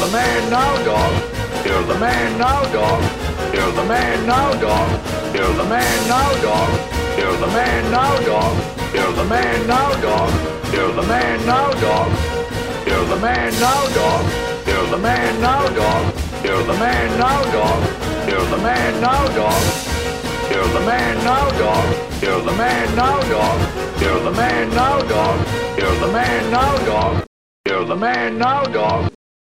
the man now, dog. You're the man now, dog. You're the man now, dog. You're the man now, dog. You're the man now, dog. You're the man now, dog. You're the man now, dog. You're the man now, dog. You're the man now, dog. You're the man now, dog. You're the man now, dog. You're the man now, dog. You're the man now, dog. You're the man now, dog. You're the man now, dog. You're the man now, dog.